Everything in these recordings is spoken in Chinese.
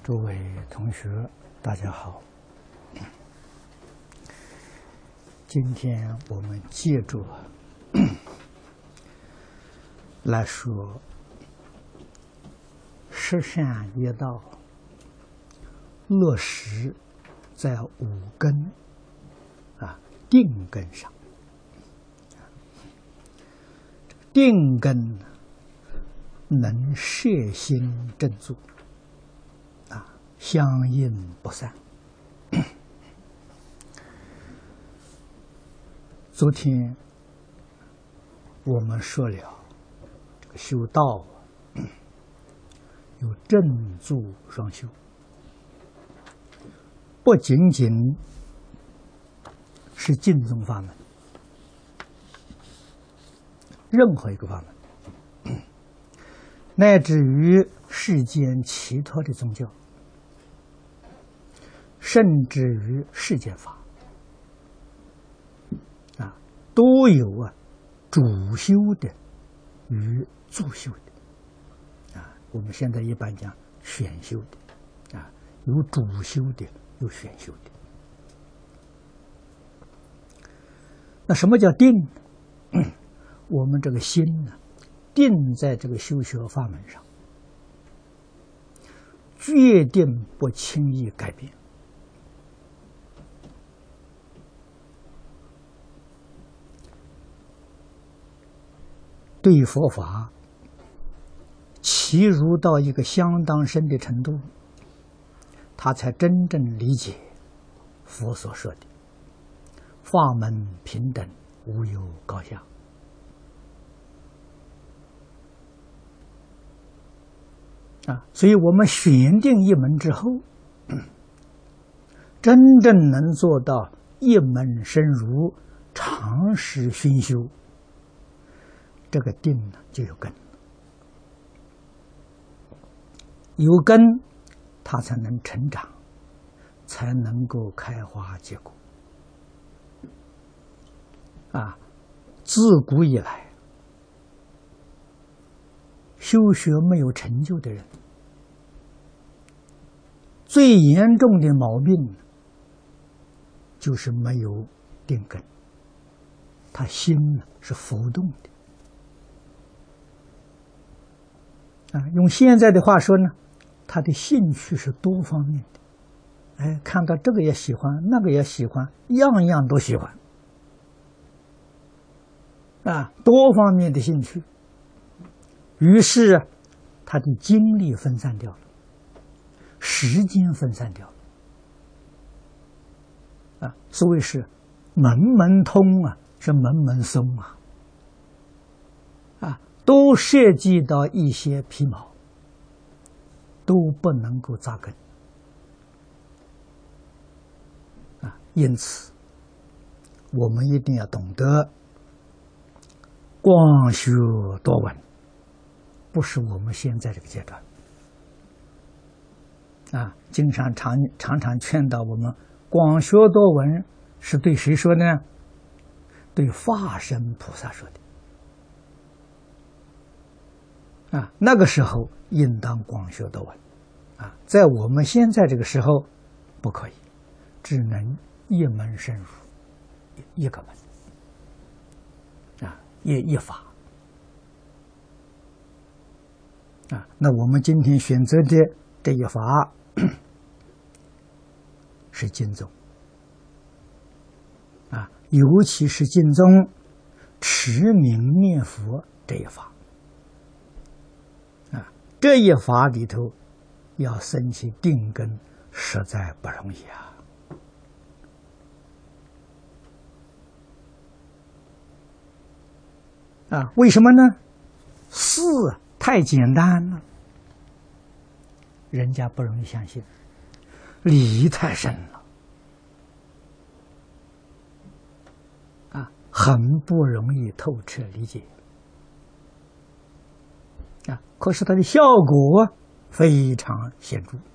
诸位同学，大家好。今天我们接着来说十善业道落实在五根定根上。定根能摄心正坐，相应不散。昨天我们说了，这个修道有正坐双修，不仅仅是净宗法门，任何一个法门，乃至于世间其他的宗教，甚至于世间法，都有主修的与助修的，我们现在一般讲选修的，有主修的，有选修的。那什么叫定呢？我们这个心呢，定在这个修学法门上，决定不轻易改变。对佛法契入到一个相当深的程度，他才真正理解佛所说的法门平等，无有高下。所以我们选定一门之后，真正能做到一门深入，长时熏修，这个定呢就有根，有根它才能成长，才能够开花结果。自古以来，修学没有成就的人，最严重的毛病就是没有定根，他心呢是浮动的。用现在的话说呢，他的兴趣是多方面的，看到这个也喜欢，那个也喜欢，样样都喜欢，多方面的兴趣。于是他的精力分散掉了，时间分散掉了，所谓是门门通是门门松都涉及到一些皮毛，都不能够扎根因此我们一定要懂得广学多闻，不是我们现在这个阶段经常常劝导我们广学多闻，是对谁说呢？对法身菩萨说的。那个时候应当广学多闻在我们现在这个时候不可以，只能一门深入，一个门一法那我们今天选择的这一法是净宗尤其是净宗持名念佛这一法这一法里头要生起定根，实在不容易为什么呢？事太简单了，人家不容易相信，理太深了很不容易透彻理解可是它的效果非常显著，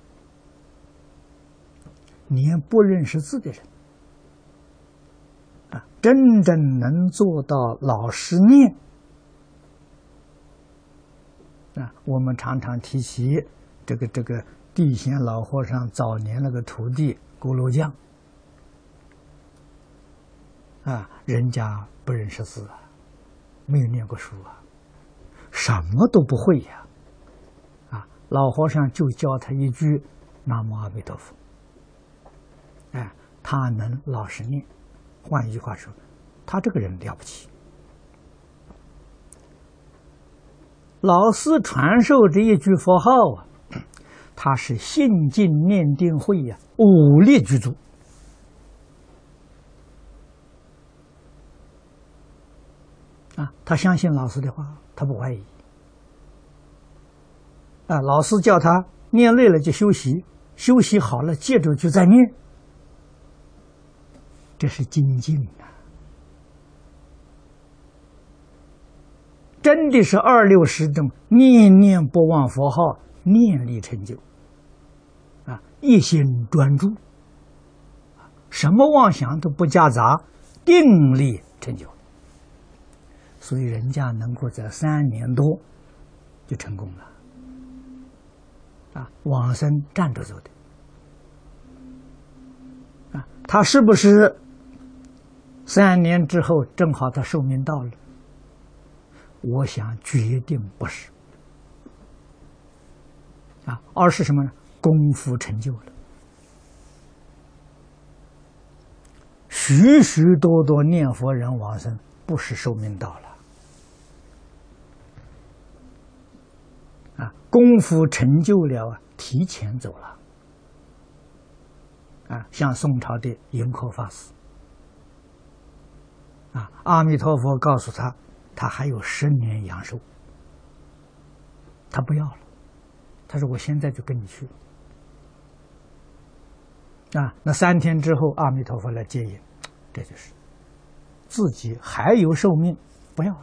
连不认识字的人真正能做到老实念我们常常提起这个地贤老和尚早年那个徒弟锅炉匠人家不认识字没有念过书什么都不会老和尚就教他一句南无阿弥陀佛，他能老实念。换一句话说，他这个人了不起。老师传授这一句佛号他是信进念定慧武力具足他相信老师的话，他不怀疑老师叫他念累了就休息，休息好了接着就再念，这是精进真的是26种念念不忘佛号，念力成就一心专注，什么妄想都不夹杂，定力成就。所以人家能够在3年多就成功了往生站着走的他是不是3年之后正好他寿命到了？我想决定不是而是什么呢？功夫成就了。许许多多念佛人往生，不是寿命到了功夫成就了提前走了像宋朝的盈科法师阿弥陀佛告诉他，他还有10年阳寿，他不要了，他说我现在就跟你去那3天之后阿弥陀佛来接引，这就是自己还有寿命不要了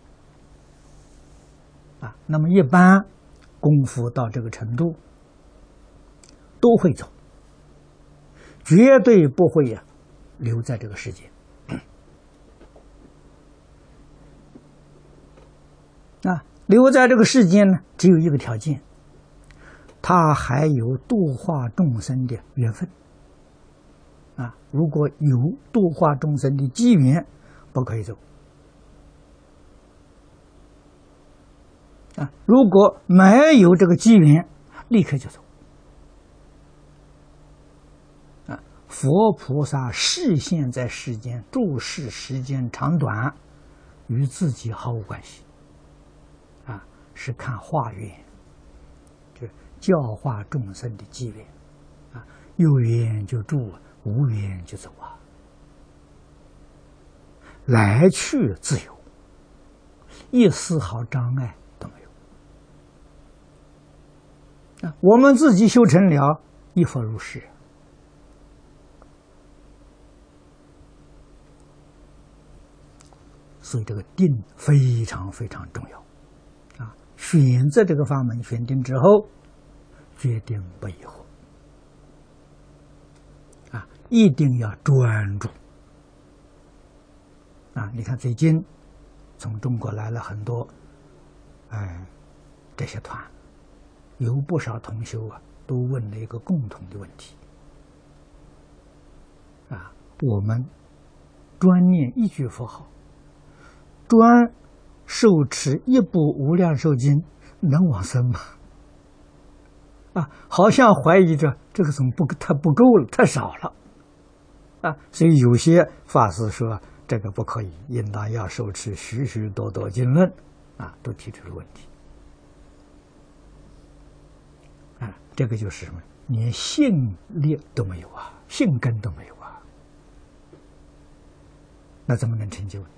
那么一般功夫到这个程度都会走，绝对不会留在这个世界留在这个世间呢，只有一个条件，他还有度化众生的缘分如果有度化众生的机缘，不可以走如果没有这个机缘，立刻就走佛菩萨示现在世间，住世时间长短与自己毫无关系是看化缘，就教化众生的机缘有缘就住，无缘就走来去自由，一丝毫障碍都没有我们自己修成了，一佛如是所以这个定非常非常重要选择这个法门，选定之后决定不疑惑一定要专注你看最近从中国来了很多这些团，有不少同修都问了一个共同的问题我们专念一句佛号，专受持一部无量寿经，能往生吗？好像怀疑着这个怎么太不够了，太少了所以有些法师说这个不可以，应当要受持许许多多经论都提出了问题这个就是什么？连信力都没有信根都没有那怎么能成就呢？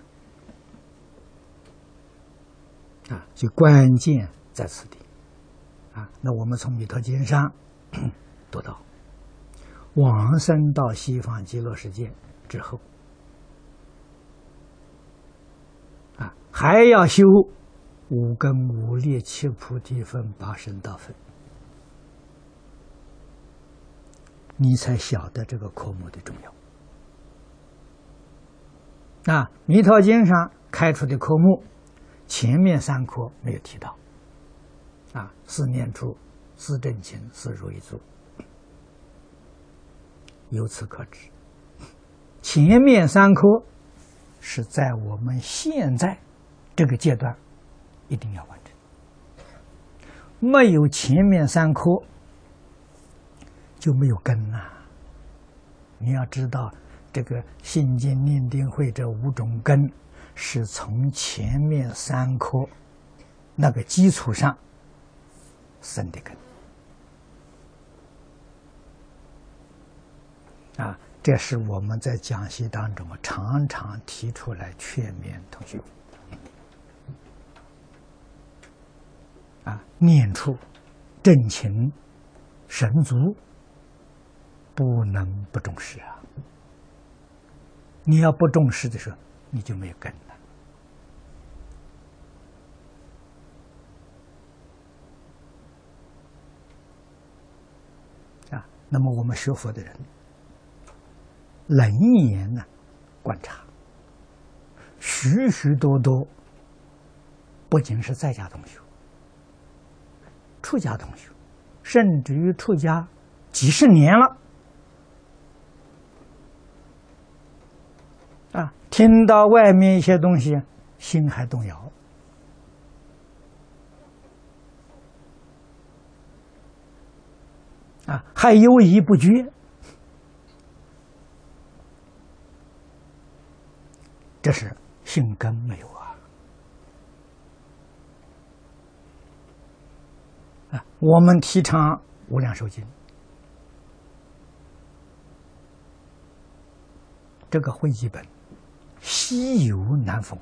所以关键在此地那我们从弥陀经上读到，往生到西方极乐世界之后还要修五根五力七菩提分八圣道分，你才晓得这个科目的重要弥陀经上开出的科目，前面3科没有提到四念处、 自证清，是如一足。由此可知，前面3科是在我们现在这个阶段一定要完成。没有前面3科，就没有根呐。你要知道，这个信经念定慧这5种根，是从前面3科那个基础上生的根。这是我们在讲习当中常常提出来劝勉同学念处正勤神足，不能不重视啊！你要不重视的时候，你就没有根了那么我们学佛的人，冷眼观察，许许多多，不仅是在家同学，出家同学，甚至于出家几十年了，听到外面一些东西，心还动摇，还犹疑不决，这是心根没有我们提倡无量寿经，这个汇集本稀有难逢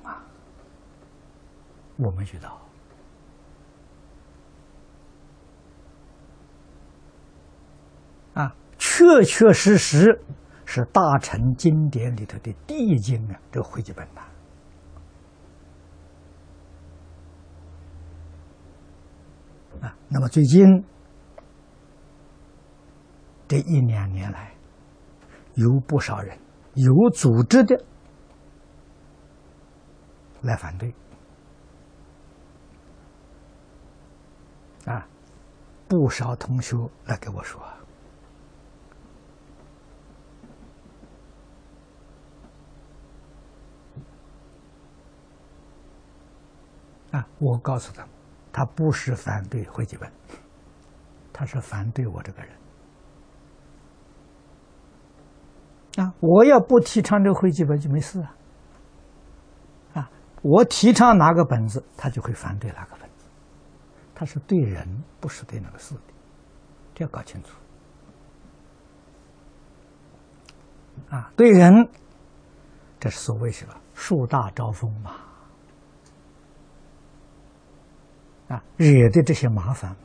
我们遇到确确实实是大乘经典里头的第一经这个汇集本那么最近这1、2年来，有不少人有组织的来反对不少同学来给我说我告诉他们，他不是反对汇集本，他是反对我这个人我要不提倡这个汇集本就没事我提倡哪个本子，他就会反对哪个本子，他是对人，不是对那个事的，这要搞清楚对人，这是所谓什么树大招风嘛惹的这些麻烦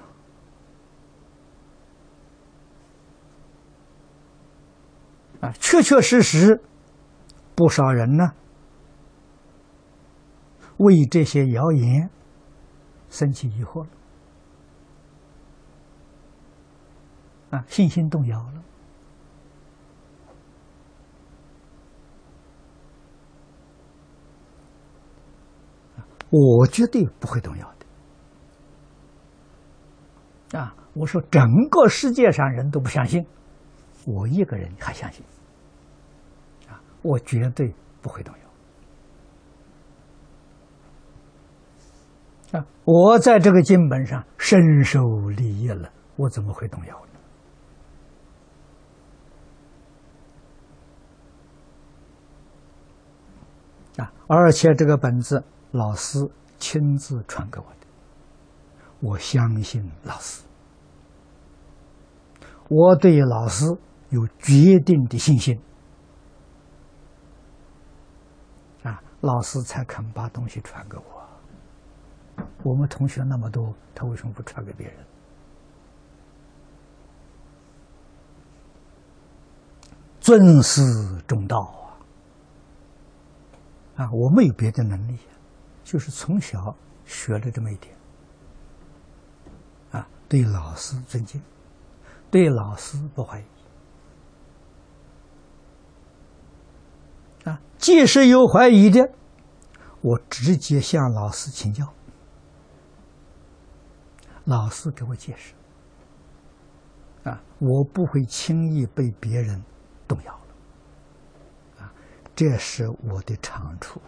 确确实实，不少人呢为这些谣言生起疑惑了信心动摇了我绝对不会动摇的我说整个世界上人都不相信，我一个人还相信我绝对不会动摇我在这个经本上深受利益了，我怎么会动摇呢而且这个本子老师亲自传给我的，我相信老师，我对老师有决定的信心老师才肯把东西传给我。我们同学那么多，他为什么不传给别人？尊师重道我没有别的能力，就是从小学了这么一点对老师尊敬，对老师不怀疑即使有怀疑的，我直接向老师请教，老师给我解释我不会轻易被别人动摇了，这是我的长处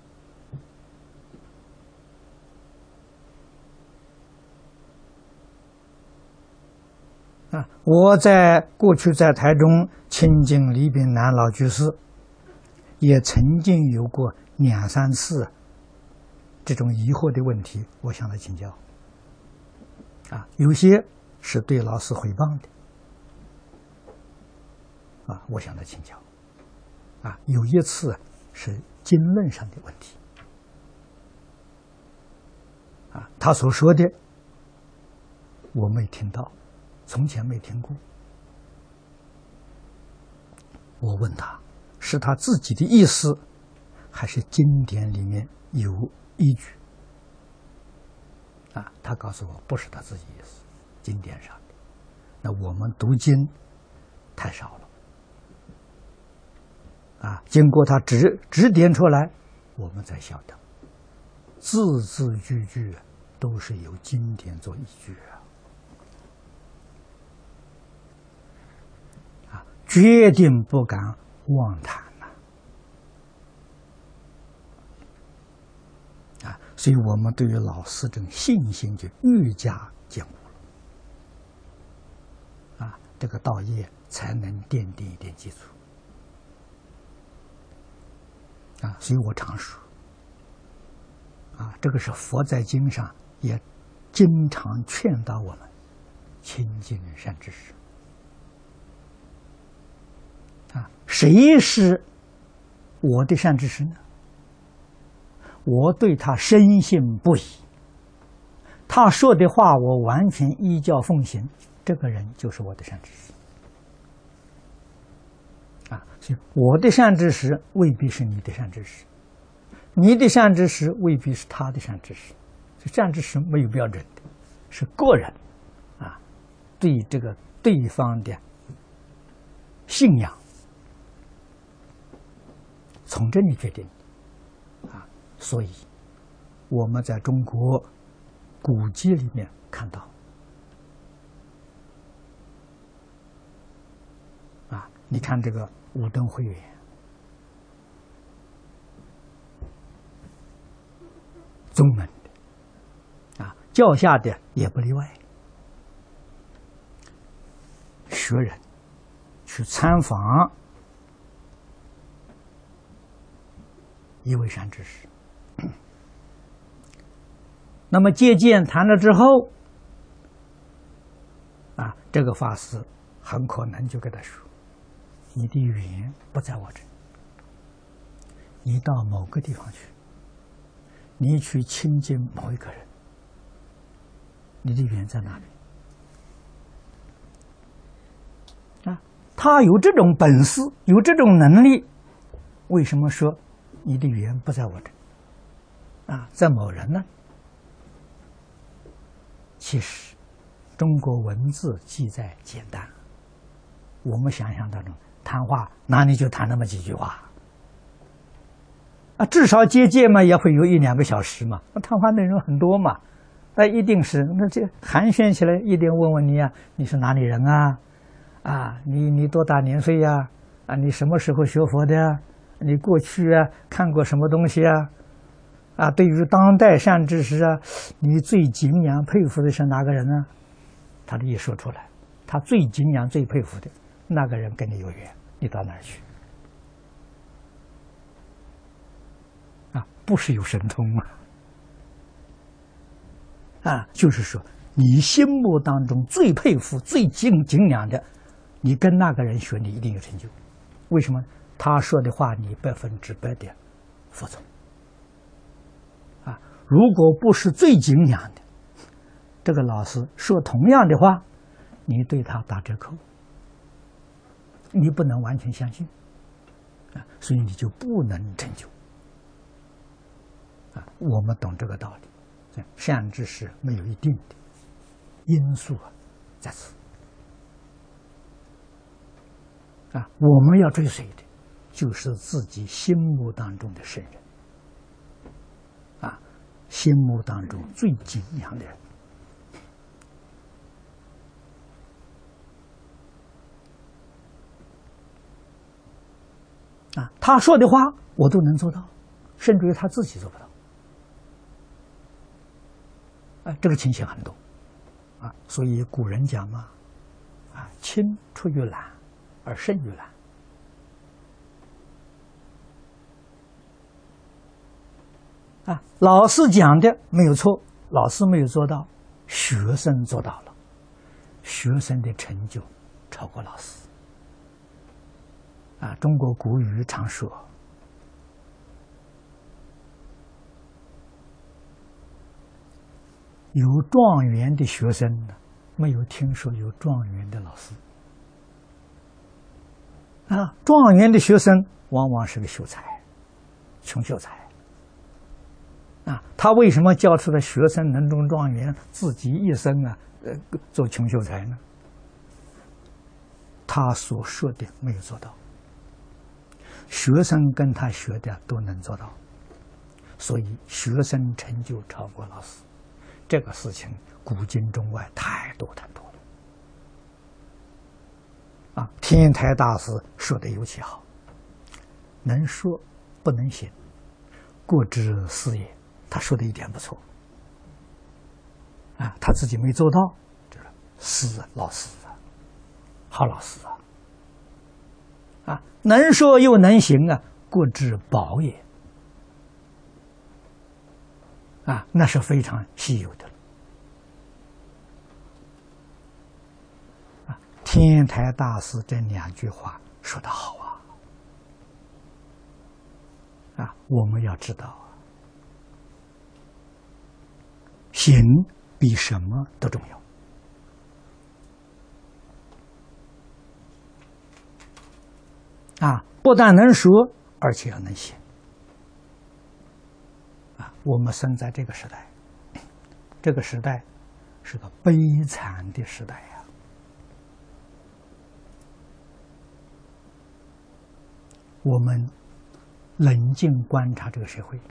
我过去在台中亲近李炳南老居士，也曾经有过2、3次这种疑惑的问题，我向他请教。有些是对老师诽谤的，我向他请教。有一次是经论上的问题，他所说的我没听到，从前没听过。我问他，是他自己的意思，还是经典里面有依据？他告诉我，不是他自己意思，经典上的。那我们读经太少了，经过他指点出来，我们才晓得，字字句句都是有经典做依据决定不敢妄谈所以我们对于老师这种信心就愈加坚固了这个道业才能奠定一点基础所以我常说这个是佛在经上也经常劝导我们亲近善知识谁是我的善知识呢？我对他深信不疑，他说的话我完全依教奉行，这个人就是我的善知识所以我的善知识未必是你的善知识，你的善知识未必是他的善知识，所以善知识没有标准的，是个人对这个对方的信仰从这里决定所以我们在中国古籍里面看到你看这个武登慧远宗门的教下的也不例外，学人去参访一位善知识，那么接见谈了之后这个法师很可能就跟他说，你的缘不在我这，你到某个地方去，你去亲近某一个人，你的缘在哪里他有这种本事，有这种能力，为什么说你的缘不在我这在某人呢？其实中国文字记载简单，我们想象当中谈话哪里就谈那么几句话至少接见嘛也会有1、2个小时嘛，谈话内容很多嘛，一定是那这寒暄起来一定问问你你是哪里人你多大年岁你什么时候学佛的你过去看过什么东西对于当代善知识你最敬仰佩服的是哪个人呢？他一说出来，他最敬仰最佩服的那个人跟你有缘，你到哪儿去不是有神通就是说你心目当中最佩服最敬仰的，你跟那个人学，你一定有成就。为什么？他说的话你100%的服从如果不是最敬仰的，这个老师说同样的话，你对他打折扣，你不能完全相信所以你就不能成就我们懂这个道理，善知识没有一定的因素在此我们要追随的就是自己心目当中的圣人心目当中最敬仰的人他说的话我都能做到，甚至于他自己做不到。这个情形很多所以古人讲嘛，青出于蓝而胜于蓝。老师讲的没有错，老师没有做到，学生做到了，学生的成就超过老师。中国古语常说，有状元的学生呢，没有听说有状元的老师。状元的学生往往是个秀才，穷秀才。他为什么教出的学生能中状元，自己一生做穷秀才呢？他所说的没有做到，学生跟他学的都能做到，所以学生成就超过老师。这个事情古今中外太多太多了。天台大师说的尤其好，能说不能行，过之斯也。他说的一点不错，他自己没做到，是老师好老师能说又能行过之宝也那是非常稀有的了。天台大师这2句话说得好我们要知道行比什么都重要不但能说，而且要能行我们生在这个时代，这个时代是个悲惨的时代我们冷静观察这个社会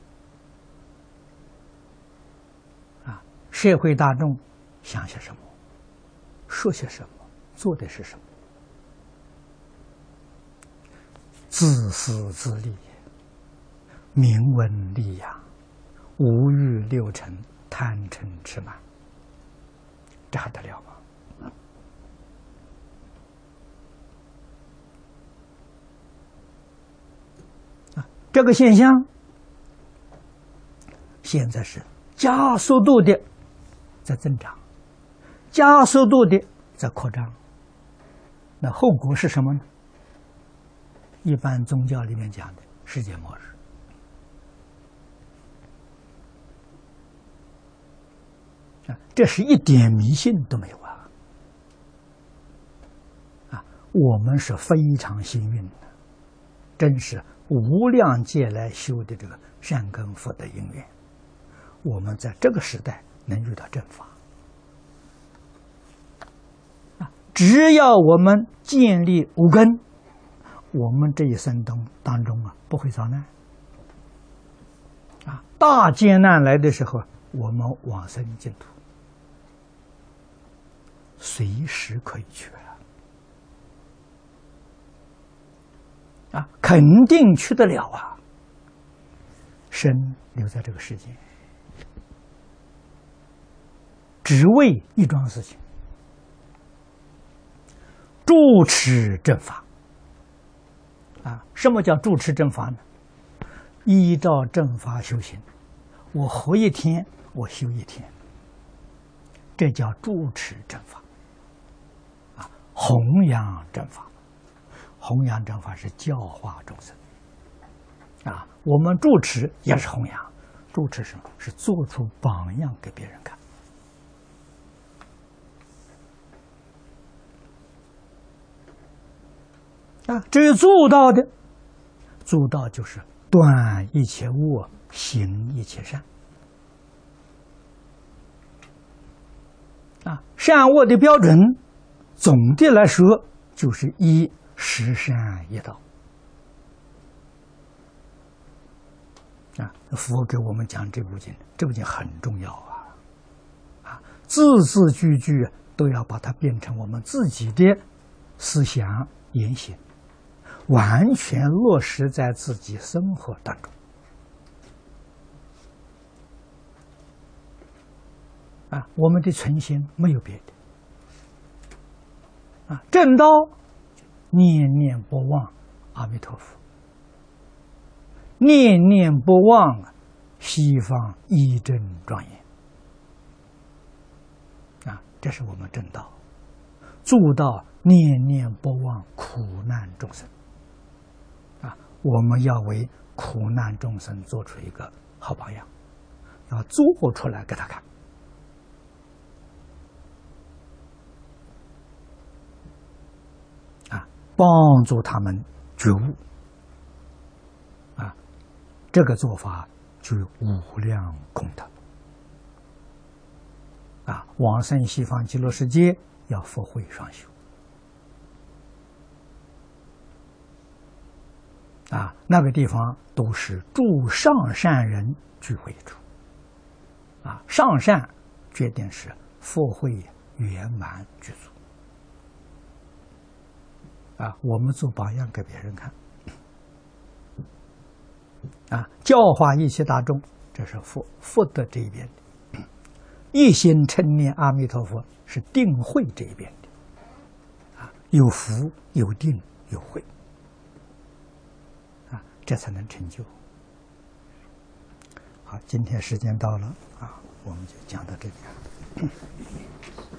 社会大众想些什么，说些什么，做的是什么？自私自利，名闻利养，五欲六尘，贪嗔痴慢，这还得了吗？这个现象现在是加速度的在增长，加速度的在扩张。那后果是什么呢？一般宗教里面讲的世界末日这是一点迷信都没有我们是非常幸运的，真是无量劫来修的这个善根福德因缘，我们在这个时代能遇到正法只要我们建立五根，我们这一生当中不会遭难大艰难来的时候，我们往生净土随时可以去肯定去得了身留在这个世界，只为一桩事情，住持正法什么叫住持正法呢？依照正法修行，我活一天我修一天，这叫住持正法弘扬正法。弘扬正法是教化众生我们住持也是弘扬，住持什么？是做出榜样给别人看至于做到的，做到就是断一切恶，行一切善善恶的标准总的来说就是一十善业道佛给我们讲这部经，这部经很重要字字句句都要把它变成我们自己的思想言行。 完全落实在自己生活当中。我们的存心没有别的。正道，念念不忘阿弥陀佛，念念不忘西方一真庄严。这是我们正道。做到念念不忘苦难众生。我们要为苦难众生做出一个好榜样，要做出来给他看。帮助他们觉悟。这个做法就有无量功德。往生西方极乐世界要佛慧双修。那个地方都是诸上善人聚会处。上善决定是佛慧圆满具足。我们做榜样给别人看。教化一切大众，这是福德这一边的；一心称念阿弥陀佛是定慧这一边的。有福有定有慧，这才能成就。好，今天时间到了我们就讲到这里。